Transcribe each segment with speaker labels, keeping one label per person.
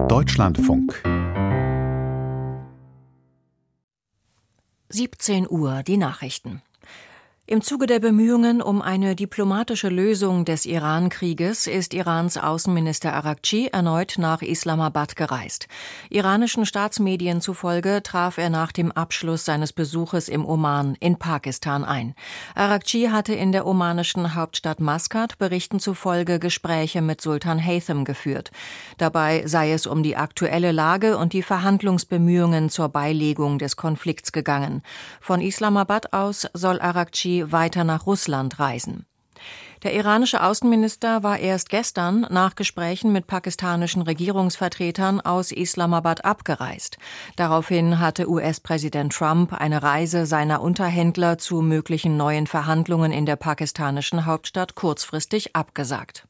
Speaker 1: Deutschlandfunk.
Speaker 2: 17 Uhr, die Nachrichten. Im Zuge der Bemühungen um eine diplomatische Lösung des Iran-Krieges ist Irans Außenminister Araghchi erneut nach Islamabad gereist. Iranischen Staatsmedien zufolge traf er nach dem Abschluss seines Besuches im Oman in Pakistan ein. Araghchi hatte in der omanischen Hauptstadt Maskat Berichten zufolge Gespräche mit Sultan Haytham geführt. Dabei sei es um die aktuelle Lage und die Verhandlungsbemühungen zur Beilegung des Konflikts gegangen. Von Islamabad aus soll Araghchi weiter nach Russland reisen. Der iranische Außenminister war erst gestern nach Gesprächen mit pakistanischen Regierungsvertretern aus Islamabad abgereist. Daraufhin hatte US-Präsident Trump eine Reise seiner Unterhändler zu möglichen neuen Verhandlungen in der pakistanischen Hauptstadt kurzfristig abgesagt.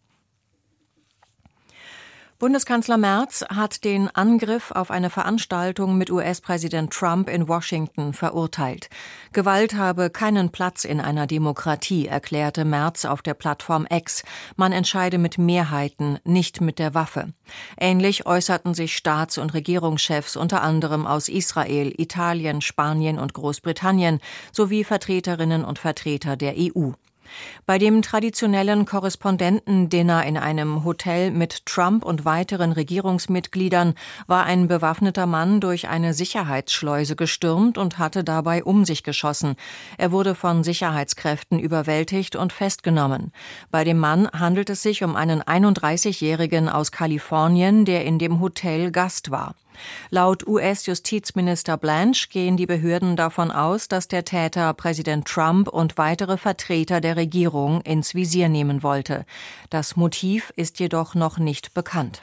Speaker 2: Bundeskanzler Merz hat den Angriff auf eine Veranstaltung mit US-Präsident Trump in Washington verurteilt. Gewalt habe keinen Platz in einer Demokratie, erklärte Merz auf der Plattform X. Man entscheide mit Mehrheiten, nicht mit der Waffe. Ähnlich äußerten sich Staats- und Regierungschefs unter anderem aus Israel, Italien, Spanien und Großbritannien sowie Vertreterinnen und Vertreter der EU. Bei dem traditionellen Korrespondentendinner in einem Hotel mit Trump und weiteren Regierungsmitgliedern war ein bewaffneter Mann durch eine Sicherheitsschleuse gestürmt und hatte dabei um sich geschossen. Er wurde von Sicherheitskräften überwältigt und festgenommen. Bei dem Mann handelt es sich um einen 31-Jährigen aus Kalifornien, der in dem Hotel Gast war. Laut US-Justizminister Blanche gehen die Behörden davon aus, dass der Täter Präsident Trump und weitere Vertreter der Regierung ins Visier nehmen wollte. Das Motiv ist jedoch noch nicht bekannt.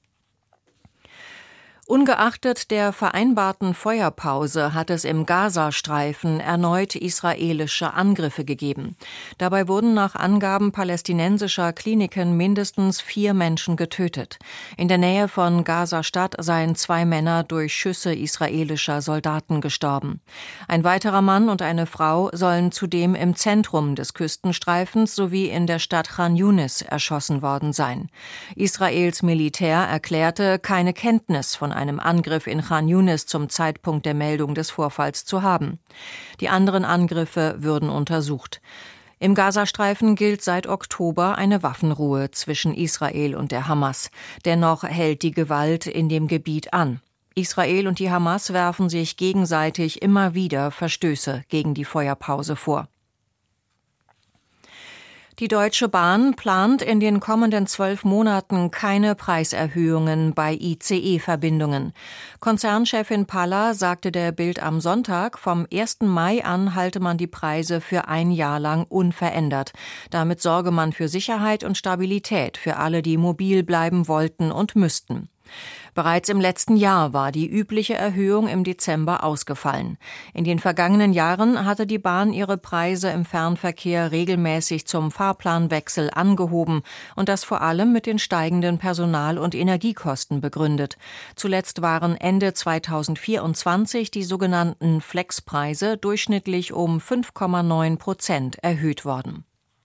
Speaker 2: Ungeachtet der vereinbarten Feuerpause hat es im Gazastreifen erneut israelische Angriffe gegeben. Dabei wurden nach Angaben palästinensischer Kliniken mindestens 4 Menschen getötet. In der Nähe von Gaza-Stadt seien 2 Männer durch Schüsse israelischer Soldaten gestorben. Ein weiterer Mann und eine Frau sollen zudem im Zentrum des Küstenstreifens sowie in der Stadt Khan Yunis erschossen worden sein. Israels Militär erklärte, keine Kenntnis von einem Angriff in Khan Yunis zum Zeitpunkt der Meldung des Vorfalls zu haben. Die anderen Angriffe würden untersucht. Im Gazastreifen gilt seit Oktober eine Waffenruhe zwischen Israel und der Hamas. Dennoch hält die Gewalt in dem Gebiet an. Israel und die Hamas werfen sich gegenseitig immer wieder Verstöße gegen die Feuerpause vor. Die Deutsche Bahn plant in den kommenden 12 Monaten keine Preiserhöhungen bei ICE-Verbindungen. Konzernchefin Palla sagte der Bild am Sonntag, vom 1. Mai an halte man die Preise für ein Jahr lang unverändert. Damit sorge man für Sicherheit und Stabilität für alle, die mobil bleiben wollten und müssten. Bereits im letzten Jahr war die übliche Erhöhung im Dezember ausgefallen. In den vergangenen Jahren hatte die Bahn ihre Preise im Fernverkehr regelmäßig zum Fahrplanwechsel angehoben und das vor allem mit den steigenden Personal- und Energiekosten begründet. Zuletzt waren Ende 2024 die sogenannten Flexpreise durchschnittlich um 5,9% erhöht worden.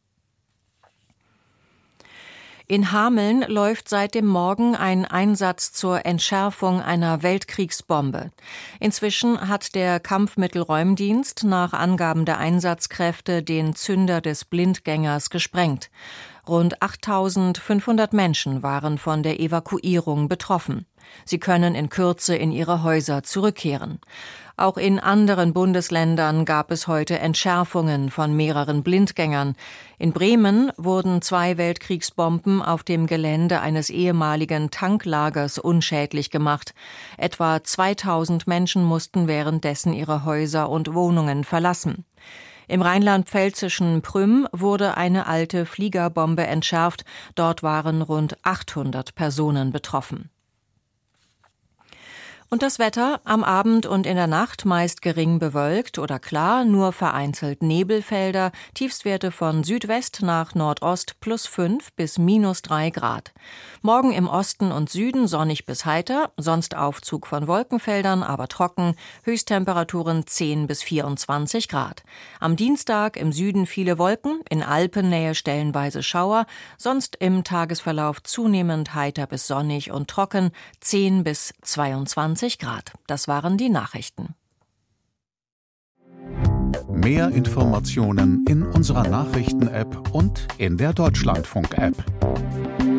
Speaker 2: In Hameln läuft seit dem Morgen ein Einsatz zur Entschärfung einer Weltkriegsbombe. Inzwischen hat der Kampfmittelräumdienst nach Angaben der Einsatzkräfte den Zünder des Blindgängers gesprengt. Rund 8.500 Menschen waren von der Evakuierung betroffen. Sie können in Kürze in ihre Häuser zurückkehren. Auch in anderen Bundesländern gab es heute Entschärfungen von mehreren Blindgängern. In Bremen wurden 2 Weltkriegsbomben auf dem Gelände eines ehemaligen Tanklagers unschädlich gemacht. Etwa 2.000 Menschen mussten währenddessen ihre Häuser und Wohnungen verlassen. Im rheinland-pfälzischen Prüm wurde eine alte Fliegerbombe entschärft. Dort waren rund 800 Personen betroffen. Und das Wetter am Abend und in der Nacht meist gering bewölkt oder klar, nur vereinzelt Nebelfelder, Tiefstwerte von Südwest nach Nordost +5 bis -3 Grad. Morgen im Osten und Süden sonnig bis heiter, sonst Aufzug von Wolkenfeldern, aber trocken, Höchsttemperaturen 10 bis 24 Grad. Am Dienstag im Süden viele Wolken, in Alpennähe stellenweise Schauer, sonst im Tagesverlauf zunehmend heiter bis sonnig und trocken, 10 bis 22 Grad. Das waren die Nachrichten.
Speaker 1: Mehr Informationen in unserer Nachrichten-App und in der Deutschlandfunk-App.